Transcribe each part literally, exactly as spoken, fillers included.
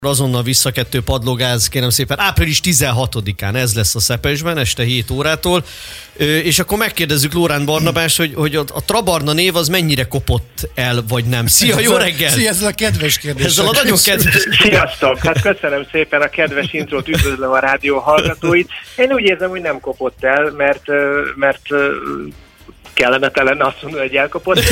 Azonnal visszakettő padlógáz, kérem szépen, április tizenhatodikán ez lesz a Szepesben, este hét órától, és akkor megkérdezzük Lórán Barnabás, hogy, hogy a, a Trabarna név az mennyire kopott el, vagy nem. Szia, jó reggel! Szia, ezzel a kedves kérdés. Ezzel a nagyon kedves... Sziasztok! Hát köszönöm szépen a kedves intrót, üdvözlöm a rádió hallgatóit. Én úgy érzem, hogy nem kopott el, mert, mert kellemetlen lenne azt mondani, hogy elkapott.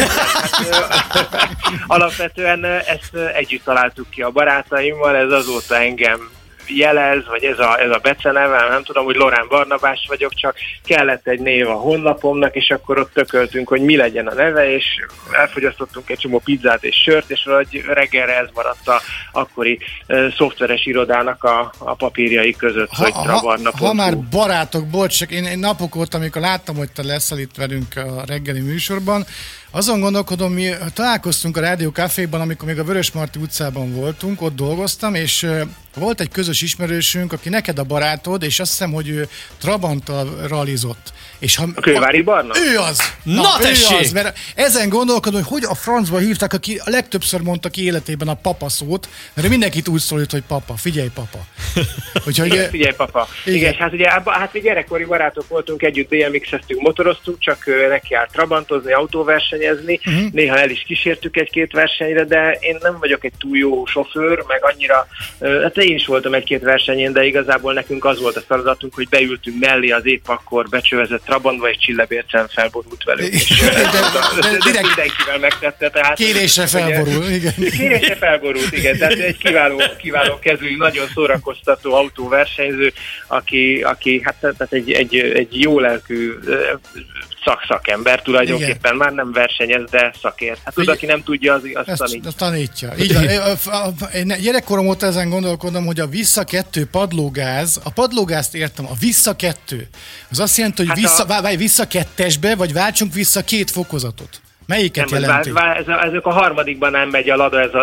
Hát, alapvetően ezt együtt találtuk ki a barátaimmal, ez azóta engem jelez, vagy ez a, ez a beceneve, nem tudom, hogy Lórán Barnabás vagyok, csak kellett egy név a honlapomnak, és akkor ott tököltünk, hogy mi legyen a neve, és elfogyasztottunk egy csomó pizzát és sört, és valahogy reggelre ez maradt a akkori uh, szoftveres irodának a, a papírjai között, ha, hogy Trabarna. Ha, ha már barátok, bocs, csak én, én napok óta, amikor láttam, hogy te leszel itt velünk a reggeli műsorban, azon gondolkodom, mi találkoztunk a Rádió Caféban, amikor még a Vörösmarty utcában voltunk, ott dolgoztam, és uh, volt egy közös ismerősünk, aki neked a barátod, és azt hiszem, hogy ő Trabanttal rallizott. És ha, a Kővári Barna? Ő az! Na, Na tessék! Ő az, mert ezen gondolkodom, hogy hogy a francba hívták, aki a legtöbbször mondta ki életében a papa szót, mert mindenkit úgy szólít, hogy papa, figyelj papa. Úgyhogy, igen, figyelj papa. Igen, igen, hát ugye hát mi gyerekkori barátok voltunk, együtt bé em iksz-eztünk, motoroztunk, csak neki állt trabantozni, autóversenyezni, uh-huh. Néha el is kísértük egy-két versenyre, de én nem vagyok egy túl jó sofőr, meg annyira, hát én is voltam egy-két versenyén, de igazából nekünk az volt a feladatunk, hogy beültünk mellé az épp akkor becsövezett Trabantba, és Csillebércen felborult velünk. És de, de, de, de, de mindenkivel megtette. Tehát, kérésre felborul, ugye, igen. Kérésre felborult, igen. Tehát egy kiváló, kiváló kezű, nagyon szórakoztató autóversenyző, aki, aki hát tehát egy, egy, egy jó lelkű szak-szakember tulajdonképpen, igen. Már nem versenyez, de szakért. Hát tudod, aki nem tudja, az, az tanítja. tanítja. Így van. Én gyerekkorom óta ezen gondolkodom, hogy a visszakettő padlógáz, a padlógázt értem, a visszakettő, az azt jelenti, hogy hát vissza, a... válj vissza kettesbe, vagy váltsunk vissza két fokozatot. Melyiket nem, jelenti? Vár, vár, ez a, ezek a harmadikban nem megy a lada, ez a,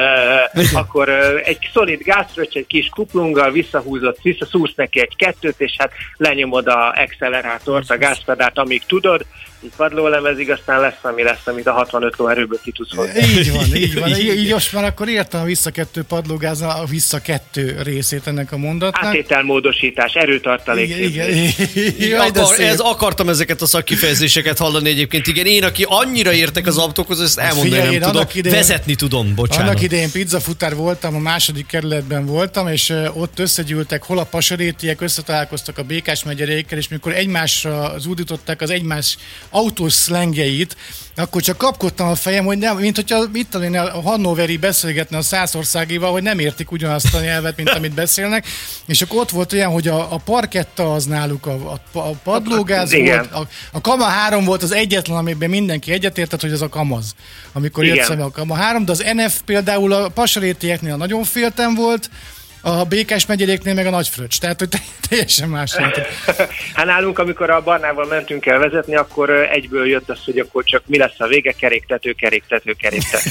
e, e, akkor e, egy szolid gázfröccs, egy kis kuplunggal visszahúzott, visszaszúrsz neki egy kettőt, és hát lenyomod a accelerátort, a gázpedált, amíg tudod, így padlólemezig, aztán lesz, ami lesz, amit a hatvanöt lóerőből ki tudsz hozni. Így van, így van. Így, így most már akkor értem a visszakettő padlógáz, a visszakettő részét ennek a mondatnak. Átételmódosítás, erőtartalék. Igen, igen. Jaj, Akar, ez, akartam ezeket a szakkifejezéseket hallani egyébként. Igen, én, aki annyira értek az autókhoz, ezt elmondani Figyelj, nem tudom. Idején, vezetni tudom, bocsánat. Annak idején pizzafutár voltam, a második kerületben voltam, és ott összegyűltek, hol a pasarétiek, összetalálkoztak a Békás megyerékkel, és mikor egymásra zúdították az egymás autós szlengjeit, akkor csak kapkodtam a fejem, hogy nem, mint hogyha mit tudom én, a hannoveri beszélgetne a Szászországival, hogy nem értik ugyanazt a nyelvet, mint amit beszélnek, és akkor ott volt olyan, hogy a, a parketta az náluk, a, a, a padlógáz igen. volt, a, a Kama három volt az egyetlen, amiben mindenki egyetértett, hogy ez a Kamaz, amikor igen. jött szembe a Kama három, de az en ef például a pasarétieknél nagyon féltem volt, a Békás megyéknél meg a Nagyfröccs, tehát hogy teljesen más volt. Hát nálunk, amikor a Barnával mentünk el vezetni, akkor egyből jött az, hogy akkor csak mi lesz a vége, keréktető, keréktető, keréktető.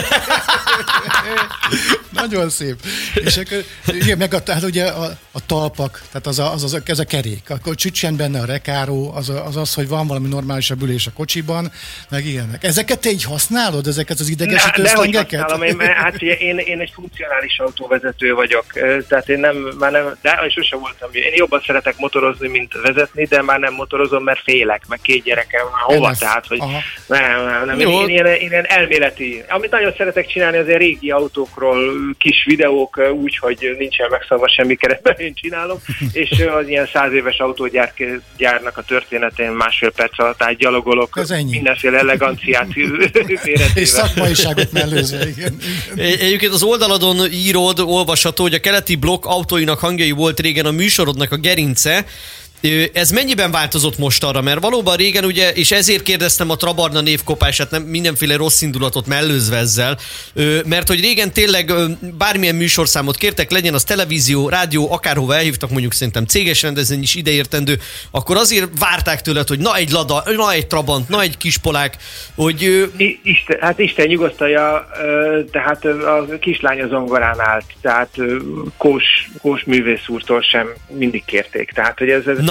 Nagyon szép. És akkor igen, meg a, hát ugye a, a talpak, tehát az a, az, az, ez a kerék, akkor csücsen benne a rekáró, az, az az, hogy van valami normálisabb ülés a kocsiban, meg ilyenek. Ezeket te így használod, ezeket az idegesítő szlengeket? Nehogy én, hát én, én egy funkcionális autóvezető vagyok, tehát én nem, már nem, de sosem voltam. Én jobban szeretek motorozni, mint vezetni, de már nem motorozom, mert félek, meg két gyerekem, már hova, tehát, hogy nem, nem, nem. Én, én, ilyen, én ilyen elméleti. Amit nagyon szeretek csinálni, az ilyen régi autókról kis videók, úgy, hogy nincsen megszabva semmi keretben, én csinálom, és az ilyen száz éves autógyárnak a történetén másfél perc alatt átgyalogolok, mindenféle eleganciát és szakmaiságot mellőzve, igen. Egyébként az oldaladon írod, olvasható, hogy a keleti blokk autóinak hangjai volt régen a műsorodnak a gerince. Ez mennyiben változott most arra? Mert valóban régen ugye, és ezért kérdeztem a Trabarna névkopását, nem mindenféle rossz indulatot mellőzve ezzel, mert hogy régen tényleg bármilyen műsorszámot kértek, legyen az televízió, rádió, akárhova elhívtak, mondjuk szerintem céges rendezvény is ideértendő, akkor azért várták tőled, hogy na egy Lada, na egy Trabant, na egy Kispolák, hogy... Isten, hát Isten nyugosztalja, tehát a kislány a zongorán állt, tehát Kós, Kós művész úrtól sem mindig kérték, tehát hogy ez... ez Na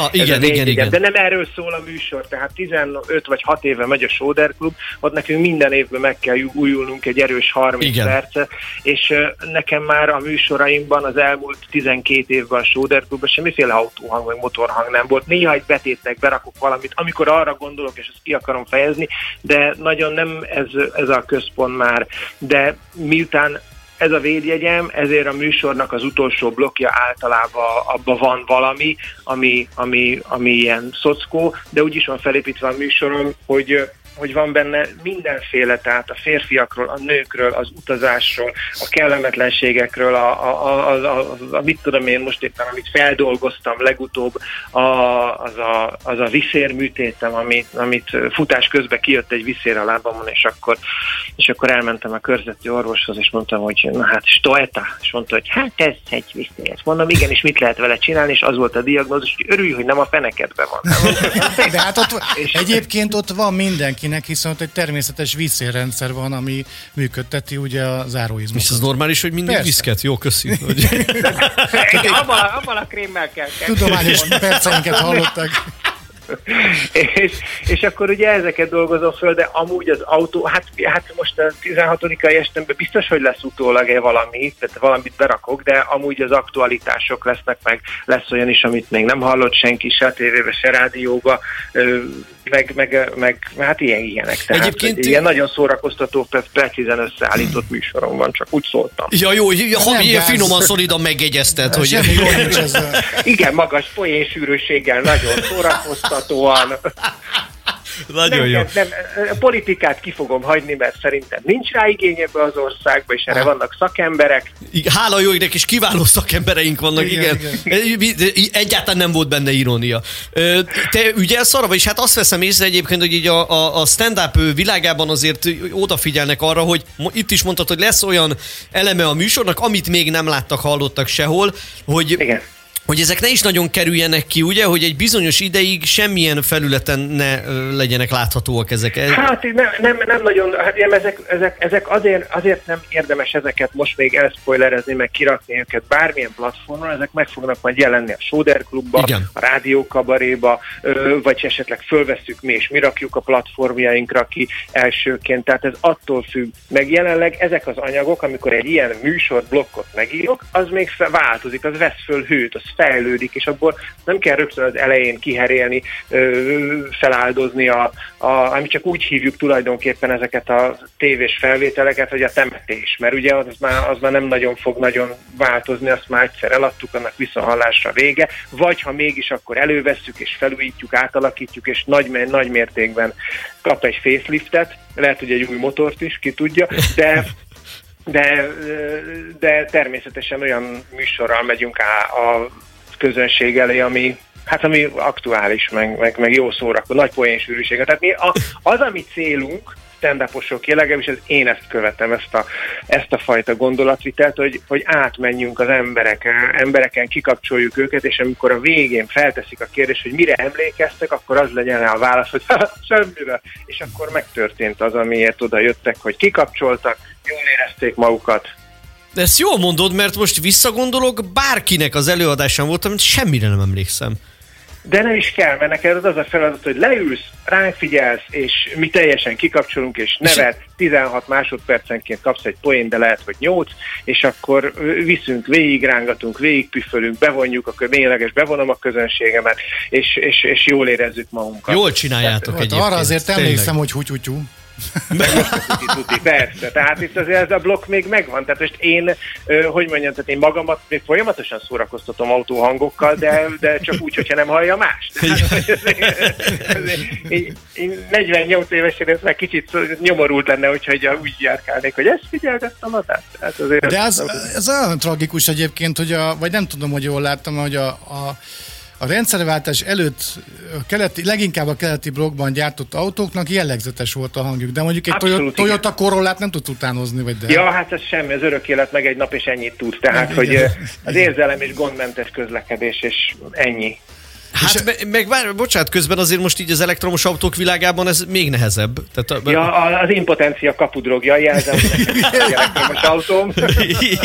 Na, igen, igen, igen. De nem erről szól a műsor, tehát tizenöt vagy hat éve megy a Sóder Klub, ott nekünk minden évben meg kell újulnunk egy erős harminc igen. percet, és nekem már a műsoraimban az elmúlt tizenkét évben a Sóder Klubban semmiféle autóhang vagy motorhang nem volt. Néha egy betétnek berakok valamit, amikor arra gondolok, és ezt ki akarom fejezni, de nagyon nem ez, ez a központ már. De miután ez a védjegyem, ezért a műsornak az utolsó blokkja általában abban van valami, ami, ami, ami ilyen szockó, de úgy is van felépítve a műsorom, hogy hogy van benne mindenféle, tehát a férfiakról, a nőkről, az utazásról, a kellemetlenségekről, a, a, a, a, a, a mit tudom én most éppen, amit feldolgoztam legutóbb, a, az, a, az a viszérműtétem, amit, amit futás közben kijött egy viszér a lábamon, és akkor, és akkor elmentem a körzeti orvoshoz, és mondtam, hogy na hát stoeta, és mondta, hogy hát ez egy viszér. Mondom, igen, és mit lehet vele csinálni, és az volt a diagnózis, hogy örülj, hogy nem a fenekedben van. De hát ott, egyébként ott van mindenki, hiszen ott egy természetes vízszélrendszer van, ami működteti ugye a záróizmokat. És az normális, hogy mindig persze. Viszket? Jó, köszi. Hogy... abban, a, abban a krémmel kell. kell. Tudományos perceinket hallottak. és, és akkor ugye ezeket dolgozom föl, de amúgy az autó, hát, hát most a tizenhatodikai estemben biztos, hogy lesz utólag valami, tehát valamit berakok, de amúgy az aktualitások lesznek, meg lesz olyan is, amit még nem hallott senki, se a tévébe, se rádióba, meg, meg, meg hát ilyen ilyenek. Tehát egyébként ilyen nagyon szórakoztató, precízen összeállított műsorom van, csak úgy szóltam. Ja jó, ja, ha ilyen finoman szolidan megjegyezted, hogy... Igen, magas poénsűrűséggel, nagyon szórakoztatóan. Nagyon nem, jó. Nem, nem, a politikát ki fogom hagyni, mert szerintem nincs rá igény ebbe az országba, és erre ah. vannak szakemberek. Hála jó égnek, és kiváló szakembereink vannak, igen. igen. igen. Egyáltalán nem volt benne irónia. Te ügyelsz arra, és hát azt veszem észre egyébként, hogy így a, a, a stand-up világában azért odafigyelnek arra, hogy itt is mondtad, hogy lesz olyan eleme a műsornak, amit még nem láttak, hallottak sehol, hogy... Igen. Hogy ezek ne is nagyon kerüljenek ki, ugye, hogy egy bizonyos ideig semmilyen felületen ne legyenek láthatóak ezek. Hát nem, nem, nem nagyon, hát ezek, ezek, ezek azért, azért nem érdemes ezeket most még elspoilerezni, meg kirakni őket bármilyen platformon, ezek meg fognak majd jelenni a Sóder Klubba, igen. a Rádió Kabaréba, vagy esetleg fölvesszük mi, és mi rakjuk a platformjainkra ki elsőként, tehát ez attól függ. Meg jelenleg ezek az anyagok, amikor egy ilyen műsorblokkot megírok, az még változik, az vesz föl hőt, az fejlődik, és abból nem kell rögtön az elején kiherélni, feláldozni, a, a, ami csak úgy hívjuk tulajdonképpen ezeket a tévés felvételeket, hogy a temetés, mert ugye az már, az már nem nagyon fog nagyon változni, azt már egyszer eladtuk, annak viszonthallásra vége, vagy ha mégis, akkor elővesszük, és felújítjuk, átalakítjuk, és nagy, nagy mértékben kap egy faceliftet, lehet, hogy egy új motort is, ki tudja, de De, de természetesen olyan műsorral megyünk a közönség elé, ami, hát ami aktuális, meg, meg, meg jó szórakozó, nagy poénsűrűsége. Tehát mi a, az, ami célunk, stand-uposok, legalábbis ez, én ezt követem, ezt a, ezt a fajta gondolatvitelt, hogy, hogy átmenjünk az emberek, embereken, kikapcsoljuk őket, és amikor a végén felteszik a kérdést, hogy mire emlékeztek, akkor az legyen rá a válasz, hogy semmire. És akkor megtörtént az, amiért oda jöttek, hogy kikapcsoltak, jól érezték magukat. De ezt jól mondod, mert most visszagondolok, bárkinek az előadásán voltam, mint semmire nem emlékszem. De nem is kell, mert neked az a feladat, hogy leülsz, ránk figyelsz, és mi teljesen kikapcsolunk, és nevet, tizenhat másodpercenként kapsz egy poén, de lehet, hogy nyolc, és akkor viszünk, végigrángatunk, végigpüffölünk, bevonjuk, akkor lényeges, bevonom a közönségemet, és, és, és jól érezzük magunkat. Jól csináljátok egyébként. Arra azért emlékszem, hogy hútyútyú. Tuti, persze. Tehát itt azért ez a blokk még megvan. Tehát most én, hogy mondjam, tehát én magamat még folyamatosan szórakoztatom autóhangokkal, de, de csak úgy, hogyha nem hallja más. Én, én negyvennyolc évesen ez már kicsit nyomorult lenne, hogyha úgy járkálnék, hogy ezt figyelgettem a tehát azért. De ez, ez olyan tragikus egyébként, hogy a, vagy nem tudom, hogy jól láttam, hogy a, a A rendszerváltás előtt a keleti, leginkább a keleti blokkban gyártott autóknak jellegzetes volt a hangjuk, de mondjuk egy Abszolút, Toyota Corollát nem tudsz utánozni, vagy de? Ja, hát ez semmi, az örök élet meg egy nap, és ennyit tud. Tehát, nem, hogy igen. Az érzelem és gondmentes közlekedés, és ennyi. Hát meg, meg bár, bocsánat, közben azért most így az elektromos autók világában ez még nehezebb. Tehát a, ja, az impotencia kapudrogja, jelzem, hogy elektromos autóm.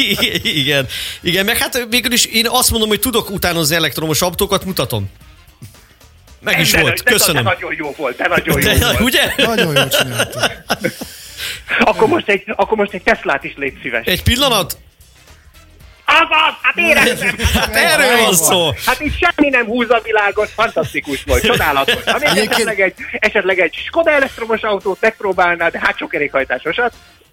Igen, igen, meg hát végül is én azt mondom, hogy tudok utánozni elektromos autókat, mutatom. Meg is de, volt, de, köszönöm. De nagyon jó volt, de nagyon jó De, volt. ugye? Nagyon jól csináltad. Akkor most egy, akkor most egy Teslát is légy szíves. Egy pillanat. Azaz, hát éreztem. Hát erről van szó. Hát itt semmi nem húz a világot, fantasztikus volt, csodálatos. Ha még esetleg egy, esetleg egy Skoda elektromos autót megpróbálnád, de hátsó kerékhajtásosat,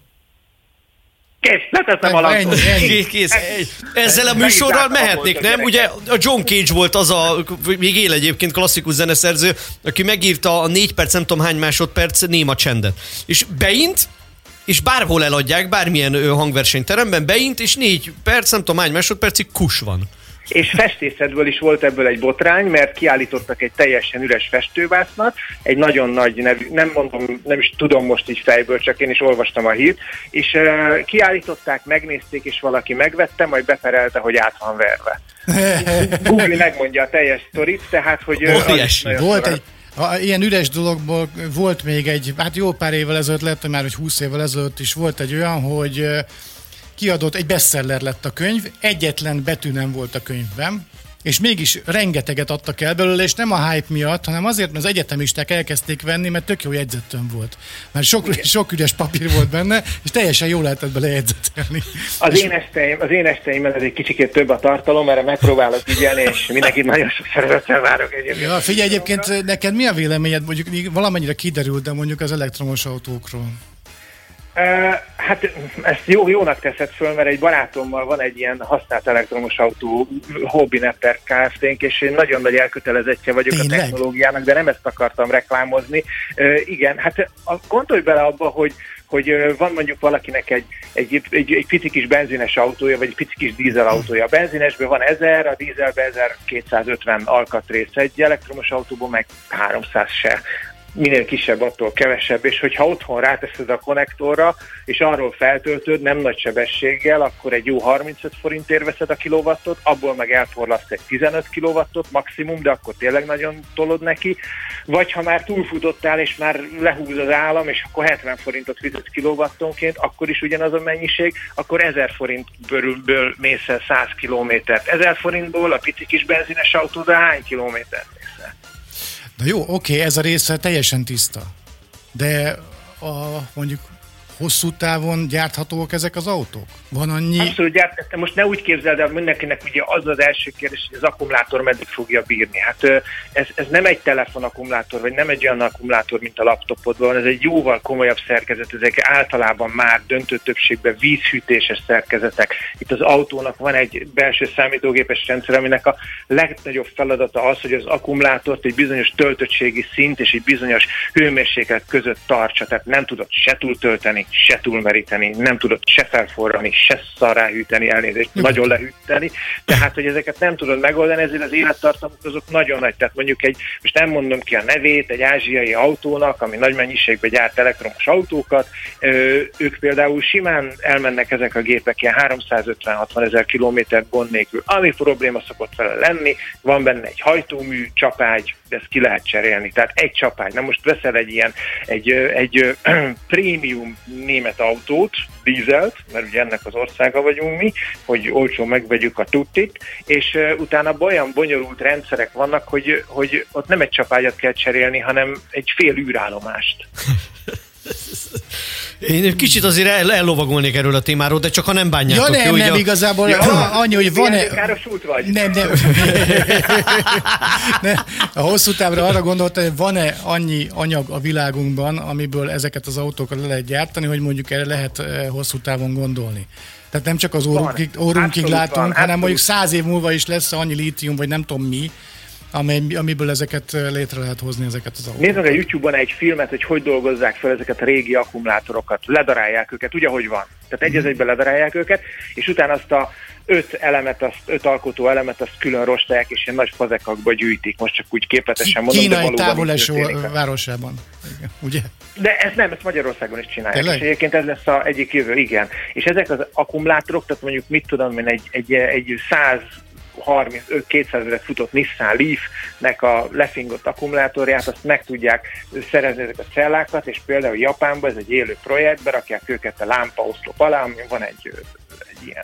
kész, leteszem a lantot. Kész, kész. Ezzel a műsorral mehetnék, nem? Ugye a John Cage volt az a, még él egyébként, klasszikus zeneszerző, aki megírta a négy perc, nem tudom hány másodperc néma csendet. És beint, és bárhol eladják, bármilyen hangversenyteremben beint, és négy perc, nem tudom hány másodpercig kus van. És festészetből is volt ebből egy botrány, mert kiállítottak egy teljesen üres festővásznat, egy nagyon nagy nevű, nem mondom, nem is tudom most így fejből, csak én is olvastam a hírt, és uh, kiállították, megnézték, és valaki megvette, majd beperelte, hogy át van verve. Google megmondja a teljes sztorit, tehát, hogy... Uh, volt egy A, ilyen üres dologból volt még egy, hát jó pár évvel ezelőtt lett, már hogy húsz évvel ezelőtt is volt egy olyan, hogy kiadott, egy bestseller lett a könyv, egyetlen betű nem volt a könyvben, és mégis rengeteget adtak el belőle, és nem a hype miatt, hanem azért, mert az egyetemisták elkezdték venni, mert tök jó jegyzettöm volt. Mert sok, sok üres papír volt benne, és teljesen jól lehetett bele jegyzetelni. Az én esteim, az én esteimben ez egy kicsikét több a tartalom, erre megpróbálok ügyelni, és mindenkit nagyon sok szeretettel várok egyébként. Ja, figyelj, egyébként neked mi a véleményed, mondjuk valamennyire kiderült, de mondjuk az elektromos autókról? Uh, hát ezt jó, jónak teszed föl, mert egy barátommal van egy ilyen használt elektromos autó Hobby Network Kft-nk, és én nagyon nagy elkötelezettje vagyok Tényleg? a technológiának, de nem ezt akartam reklámozni. Uh, igen, hát gondolj bele abba, hogy hogy van mondjuk valakinek egy, egy, egy, egy pici kis benzines autója, vagy egy pici kis dízel autója. A benzinesben van ezer, a dízelben ezerkétszázötven alkatrész, egy elektromos autóban meg háromszáz se. Minél kisebb, attól kevesebb, és hogyha otthon ráteszed a konnektorra, és arról feltöltöd nem nagy sebességgel, akkor egy jó harmincöt forintért veszed a kilowattot, abból meg elforlaszt egy tizenöt kilowattot maximum, de akkor tényleg nagyon tolod neki, vagy ha már túlfutottál, és már lehúz az állam, és akkor hetven forintot fizetsz kilowattonként, akkor is ugyanaz a mennyiség, akkor ezer forintből mész el száz kilométert. ezer forintból a pici kis benzines autóda hány kilométert mész el? Na jó, oké, ez a része teljesen tiszta. De a, mondjuk hosszú távon gyárthatóak ezek az autók? Van annyi... Abszolút gyárt, most ne úgy képzeld el, mindenkinek ugye az az első kérdés, hogy az akkumulátor meddig fogja bírni. Hát ez, ez nem egy telefonakkumulátor, vagy nem egy olyan akkumulátor, mint a laptopodban, ez egy jóval komolyabb szerkezet, ezek általában már döntő többségben vízhűtéses szerkezetek. Itt az autónak van egy belső számítógépes rendszer, aminek a legnagyobb feladata az, hogy az akkumulátort egy bizonyos töltöttségi szint és egy bizonyos hőmérséklet között tartsa, tehát nem tudod se túltölteni, se túlmeríteni, nem tudod se felforrani, se szarráhűteni, elnézést, nagyon lehűteni, tehát, hogy ezeket nem tudod megoldani, ezért az élettartamok azok nagyon nagy, tehát mondjuk egy, most nem mondom ki a nevét, egy ázsiai autónak, ami nagy mennyiségben gyárt elektromos autókat, ők például simán elmennek ezek a gépek ilyen háromszázötven-hatvan ezer kilométer gond nélkül, ami probléma szokott vele lenni, van benne egy hajtómű, csapágy, de ezt ki lehet cserélni, tehát egy csapágy, na most veszel egy ilyen, egy, egy prémium német autót, dízelt, mert ugye ennek az országa vagyunk mi, hogy olcsón megvegyük a tuttit, és uh, utána olyan bonyolult rendszerek vannak, hogy, hogy ott nem egy csapágyat kell cserélni, hanem egy fél űrállomást. Én kicsit azért el, ellovagolnék erről a témáról, de csak ha nem bánjátok. Ja nem, jó, nem, a... igazából ja, annyi, hogy van-e... vagy. Nem, nem. nem. A hosszú távra arra gondoltam, hogy van-e annyi anyag a világunkban, amiből ezeket az autókat le lehet gyártani, hogy mondjuk erre lehet hosszú távon gondolni. Tehát nem csak az órunkig, órunkig látunk, van, hanem mondjuk száz év múlva is lesz annyi lítium, vagy nem tudom mi, amiből ezeket létre lehet hozni, ezeket az autókat. Nézd meg a YouTube-on egy filmet, hogy hogy dolgozzák fel ezeket a régi akkumulátorokat, ledarálják őket, úgy ahogy van. Tehát egy az egyben ledarálják őket, és utána azt a öt elemet, azt, öt alkotó elemet, azt külön rostálják, és ilyen nagy fazekakba gyűjtik. Most csak úgy képletesen mondom, Kínai de valóban távoleső városában, ugye? De ez nem, ezt Magyarországon is csinálják. Tényleg? És egyébként ez lesz az egyik jövő, igen. És ezek az akkumulátorok, tehát mondjuk mit tudom én, egy, egy, egy száz harminc-kétszázezret futott Nissan Leaf-nek a lefingott akkumulátorját, azt meg tudják szerezni ezek a cellákat, és például Japánban ez egy élő projekt, berakják őket a lámpaoszlop alá, ami van egy, egy ilyen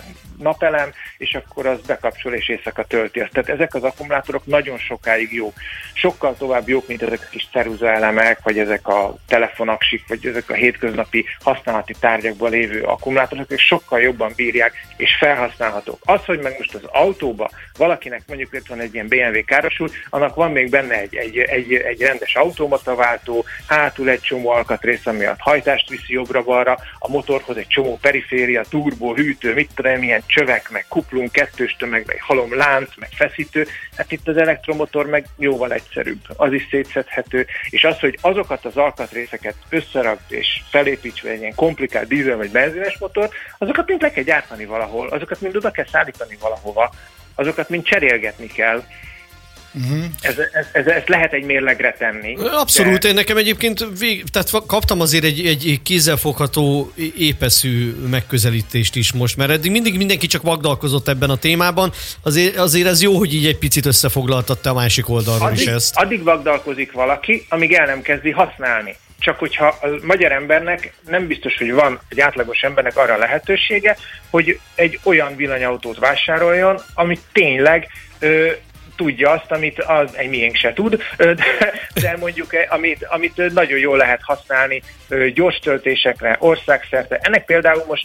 napelem, és akkor az bekapcsol és éjszaka tölti azt. Tehát ezek az akkumulátorok nagyon sokáig jók. Sokkal tovább jók, mint ezek a kis ceruzaelemek, vagy ezek a telefonaksik, vagy ezek a hétköznapi használati tárgyakban lévő akkumulátorok, és sokkal jobban bírják, és felhasználhatók. Az, hogy meg most az autóba valakinek mondjuk itt van egy ilyen bé em vé károsul, annak van még benne egy, egy, egy, egy rendes automataváltó, hátul egy csomó alkatrész, ami a hajtást viszi jobbra-balra, a motorhoz egy csomó periféria, turbó, hűtő, mit tudom, milyen csövek, meg kuplung, kettős tömeg, meg halom lánc, meg feszítő. Hát itt az elektromotor meg jóval egyszerűbb. Az is szétszedhető, és az, hogy azokat az alkatrészeket összerakd és felépítsve egy ilyen komplikált dízel vagy benzines motor, azokat mind le kell gyártani valahol, azokat mind oda kell szállítani valahova, azokat mind cserélgetni kell. Uh-huh. Ez, ez, ez, ezt lehet egy mérlegre tenni. Abszolút, de... én nekem egyébként vég, tehát kaptam azért egy, egy kézzelfogható épeszű megközelítést is most, mert eddig mindig mindenki csak vagdalkozott ebben a témában, azért, azért ez jó, hogy így egy picit összefoglaltatta a másik oldalról addig, is ezt. Addig vagdalkozik valaki, amíg el nem kezdi használni. Csak hogyha a magyar embernek nem biztos, hogy van egy átlagos embernek arra lehetősége, hogy egy olyan villanyautót vásároljon, amit tényleg ö, tudja azt, amit az egy miénk se tud, de, de mondjuk amit, amit nagyon jól lehet használni gyors töltésekre, országszerte. Ennek például most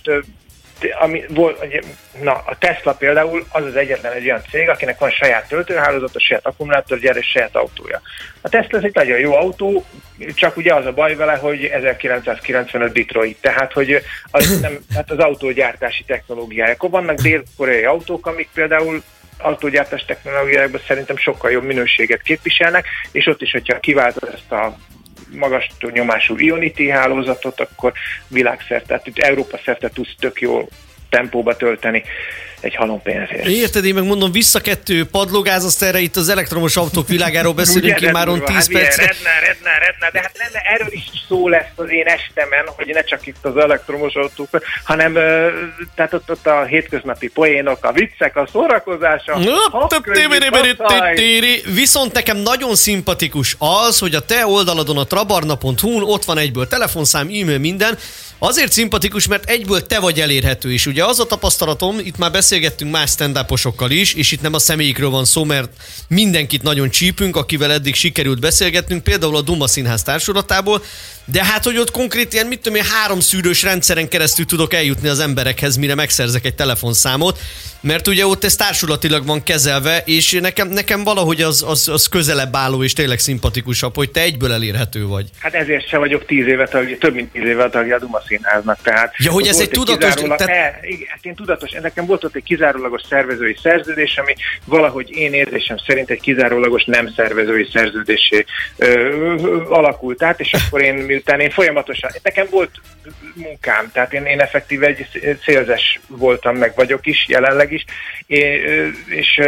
ami, volt, na, a Tesla például az az egyetlen egy olyan cég, akinek van saját töltőhálózata, saját akkumulátorgyár és saját autója. A Tesla ez egy nagyon jó autó, csak ugye az a baj vele, hogy ezerkilencszázkilencvenöt Detroit, tehát hogy az, nem, hát az autógyártási technológiája. Akkor vannak dél-koreai autók, amik például autógyártás technológiákban szerintem sokkal jobb minőséget képviselnek, és ott is, hogyha kiváltod ezt a magas nyomású Ionity hálózatot, akkor világszerte, tehát itt Európa szerte tudsz tök jó tempóba tölteni egy halom pénzért. Érted, én meg mondom, vissza kettő padlógáz, azt erre itt az elektromos autók világáról beszélünk immáron tíz percre. Redne, redne, redne, de hát redne, erről is szó lesz az én estemen, hogy ne csak itt az elektromos autók, hanem tehát ott, ott a hétköznapi poénok, a viccek, a szórakozása. Viszont nekem nagyon szimpatikus az, hogy a te oldaladon, a trabarna pont hu-n ott van egyből telefonszám, e-mail, minden. Azért szimpatikus, mert egyből te vagy elérhető is. Ugye az a tapasztalatom, itt már beszélgettünk más stand-uposokkal is, és itt nem a személyikről van szó, mert mindenkit nagyon csípünk, akivel eddig sikerült beszélgetnünk, például a Duma Színház társulatából, de hát, hogy ott konkrét ilyen, mit tudom én, három szűrős rendszeren keresztül tudok eljutni az emberekhez, mire megszerzek egy telefonszámot, mert ugye ott ez társulatilag van kezelve, és nekem, nekem valahogy az, az, az közelebb álló és tényleg szimpatikusabb, hogy te egyből elérhető vagy. Hát ezért se vagyok tíz éve tagja, több mint tíz éve tagja a Duma Színháznak, tehát... Ja, hogy ez egy tudatos... Kizárólag... Tehát... E, igen, hát én tudatos, nekem volt ott egy kizárólagos szervezői szerződés, ami valahogy én érzésem szerint egy kizárólagos nem szervezői szerződésé ö, ö, alakult át, és akkor én miután én folyamatosan... Nekem volt munkám, tehát én, én effektíve egy szélzes voltam, meg vagyok is, jelenleg is, és, és,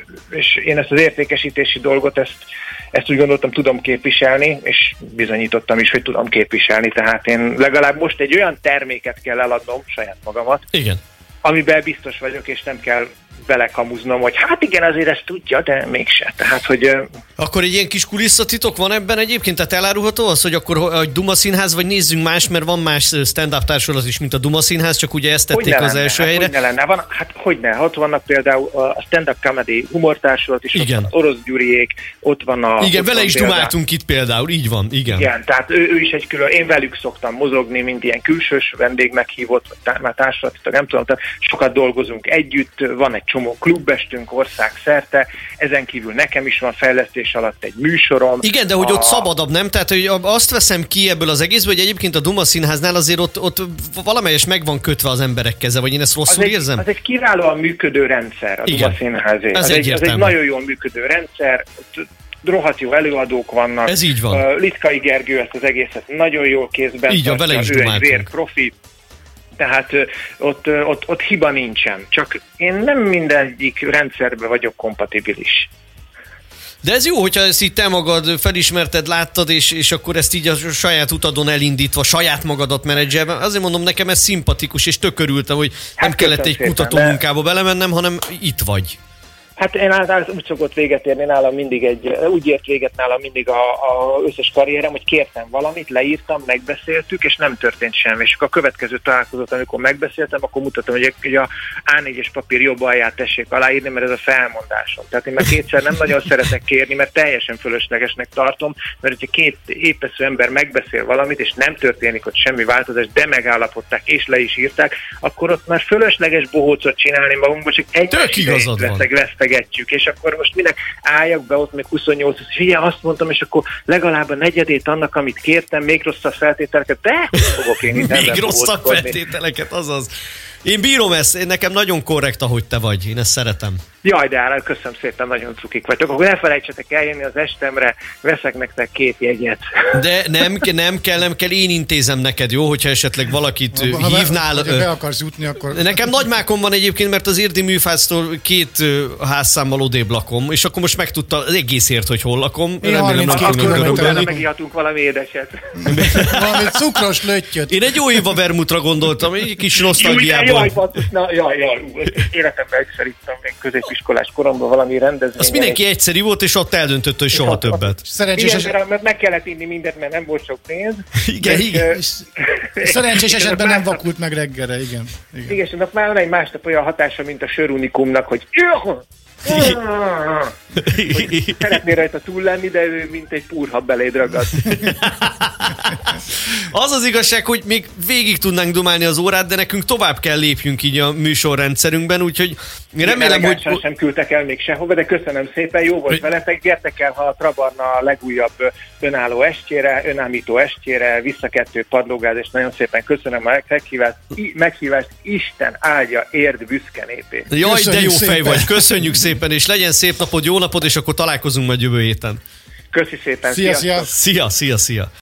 és én ezt az értékesítési dolgot, ezt, ezt úgy gondoltam, tudom képviselni, és bizonyítottam is, hogy tudom képviselni, tehát én legalább most egy olyan terméket kell eladnom, saját magamat, igen, amiben biztos vagyok, és nem kell belekamuznom, hogy hát igen, azért ezt tudja, de mégse. Tehát, hogy... Akkor egy ilyen kis kulisszatitok van ebben egyébként? Tehát elárulható az, hogy akkor a Duma Színház, vagy nézzünk más, mert van más stand-up társulat is, mint a Duma Színház, csak ugye ezt tették az első hát helyre. Hogyne lenne? Van, hát hogyne, ott vannak például a stand-up comedy humortársulat is, igen. Ott van Orosz Gyuriék, ott van a... Igen, vele is például... dumáltunk itt például, így van, igen. Igen, tehát ő, ő is egy külön, én velük szoktam mozogni, mint ilyen külsős vendég meghívott, vagy már társulat, nem tudom, tehát sokat dolgozunk együtt, van egy csomó klubestünk országszerte, ezen kívül nekem is van fejlesztés alatt egy műsorom. Igen, de hogy a... ott szabadabb, nem? Tehát, hogy azt veszem ki ebből az egészből, hogy egyébként a Duma Színháznál azért ott, ott valamelyes meg van kötve az emberek keze, vagy én ezt rosszul az érzem? Egy, az egy kiválóan működő rendszer, a Duma Színházé. Ez, az, egy, az egy nagyon jól működő rendszer, rohadt jó előadók vannak. Ez így van. Uh, Litkai Gergő ezt az egészet nagyon jól kézben így tartja, vele is ő egy vérprofi. Tehát ott, ott, ott hiba nincsen. Csak én nem mindegyik rendszerben vagyok kompatibilis. De ez jó, hogyha ezt így te magad felismerted, láttad, és, és akkor ezt így a saját utadon elindítva, saját magadat menedzselben. Azért mondom, nekem ez szimpatikus, és tök örültem, hogy hát nem kellett egy kutatómunkába belemennem, hanem itt vagy. Hát én általában úgy szokott véget érni nálam mindig egy, úgy ért véget nálam mindig a, a összes karrierem, hogy kértem valamit, leírtam, megbeszéltük, és nem történt semmi. És akkor a következő találkozót, amikor megbeszéltem, akkor mutatom, hogy, hogy a á négyes papír jobb alját tessék aláírni, mert ez a felmondásom. Tehát én már kétszer nem nagyon szeretek kérni, mert teljesen fölöslegesnek tartom, mert hogyha két épeszű ember megbeszél valamit, és nem történik ott semmi változás, de megállapodták, és le is írták, akkor ott már fölösleges bohócot csinálni magunkba, csak egy vesztegetjük, és akkor most minek álljak be ott még huszonnyolc, és figyelj, azt mondtam, és akkor legalább a negyedét annak, amit kértem, még rosszabb feltételeket, de fogok én itt még rosszabb feltételeket, azaz. Én bírom ezt, én nekem nagyon korrekt, ahogy te vagy, én ezt szeretem. Jaj, de áll, köszönöm szépen, nagyon cukik vagytok. Akkor ne felejtsetek eljönni az estemre, veszek nektek két jegyet. De nem, nem kell, nem kell, én intézem neked, jó, hogyha esetleg valakit ha, ha hívnál. Ha be akarsz jutni, akkor... Nekem Nagymákon van egyébként, mert az Érdi Műfáztól két házszámmal odébb lakom, és akkor most megtudta az egészért, hogy hol lakom. Remélem, nem tudunk körülbelül. Megihatunk valami édeset. Valami cukros löttyöt. Én egy jó éva vermutra gondoltam, egy kis nosztalgiából. Jaj, batus, na, jaj, jaj, életemben egyszer ittam még középiskolás koromban valami rendezvényen. Az mindenki egyszerű volt, és ott eldöntött, hogy soha többet. Szerencsés igen, mert meg kellett inni mindent, mert nem volt sok pénz. Igen, és, igen. És szerencsés esetben nem vakult meg reggelre, igen. Igen, igen, és annak már van egy másnap olyan hatása, mint a sörunikumnak, hogy hogy szeretnél rajta túl lenni, de ő mint egy púrhab beléd ragad. Az az igazság, hogy még végig tudnánk dumálni az órát, de nekünk tovább kell lépjünk így a műsorrendszerünkben, úgyhogy remélem, én hogy... sem küldtek el még sehova, de köszönöm szépen, jó volt veletek, gyertek el, ha a Trabarna a legújabb önálló estjére, önállító estjére, visszakettő padlógáz, és nagyon szépen köszönöm a meghívást, meghívást, Isten áldja Érd büszke népét. Jaj, köszönjük de jó szépen. fej vagy, köszönjük szépen, és legyen szép napod, jó napod, és akkor találkozunk majd jövő héten. Köszi szépen, szia, szia. Szia, szia, szia.